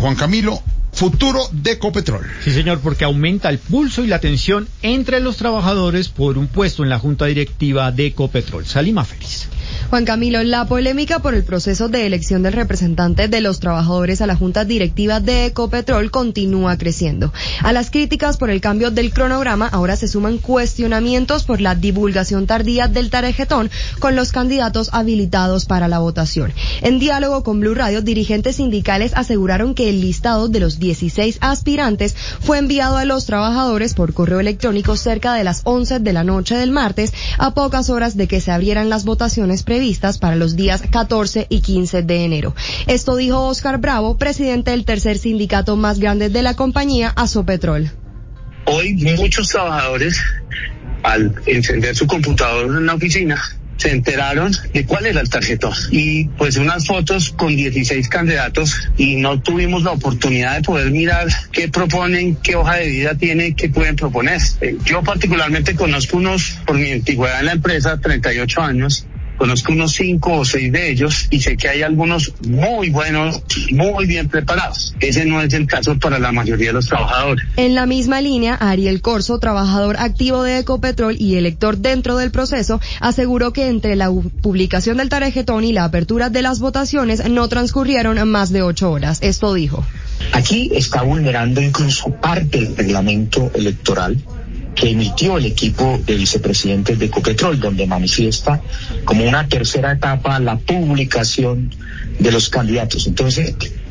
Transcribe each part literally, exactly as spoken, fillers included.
Juan Camilo, futuro de Ecopetrol. Sí, señor, porque aumenta el pulso y la tensión entre los trabajadores por un puesto en la junta directiva de Ecopetrol. Salima Félix. Juan Camilo, la polémica por el proceso de elección del representante de los trabajadores a la junta directiva de Ecopetrol continúa creciendo. A las críticas por el cambio del cronograma, ahora se suman cuestionamientos por la divulgación tardía del tarjetón con los candidatos habilitados para la votación. En diálogo con Blue Radio, dirigentes sindicales aseguraron que el listado de los dieciséis aspirantes fue enviado a los trabajadores por correo electrónico cerca de las once de la noche del martes, a pocas horas de que se abrieran las votaciones previstas para los días catorce y quince de enero. Esto dijo Oscar Bravo, presidente del tercer sindicato más grande de la compañía, Asopetrol. Hoy muchos trabajadores, al encender su computador en la oficina, se enteraron de cuál era el tarjetón y pues unas fotos con dieciséis candidatos y no tuvimos la oportunidad de poder mirar qué proponen, qué hoja de vida tiene, qué pueden proponer. Yo particularmente conozco unos, por mi antigüedad en la empresa, treinta y ocho años, conozco unos cinco o seis de ellos y sé que hay algunos muy buenos, muy bien preparados. Ese no es el caso para la mayoría de los trabajadores. En la misma línea, Ariel Corso, trabajador activo de Ecopetrol y elector dentro del proceso, aseguró que entre la publicación del tarjetón y la apertura de las votaciones no transcurrieron más de ocho horas. Esto dijo. Aquí está vulnerando incluso parte del reglamento electoral que emitió el equipo de vicepresidentes de Ecopetrol, donde manifiesta como una tercera etapa la publicación de los candidatos. Entonces,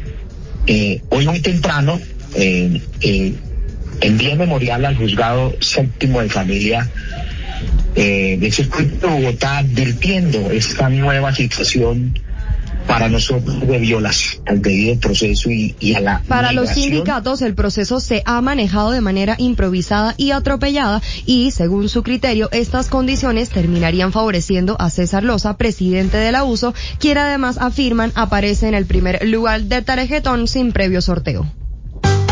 eh, hoy muy temprano, eh, eh, envié memorial al juzgado séptimo de familia eh, del circuito de Bogotá, advirtiendo esta nueva situación para nosotros de violación al debido proceso y, y a la Para negación. Los sindicatos, el proceso se ha manejado de manera improvisada y atropellada y, según su criterio, estas condiciones terminarían favoreciendo a César Loza, presidente de la U S O, quien además afirman aparece en el primer lugar del tarjetón sin previo sorteo.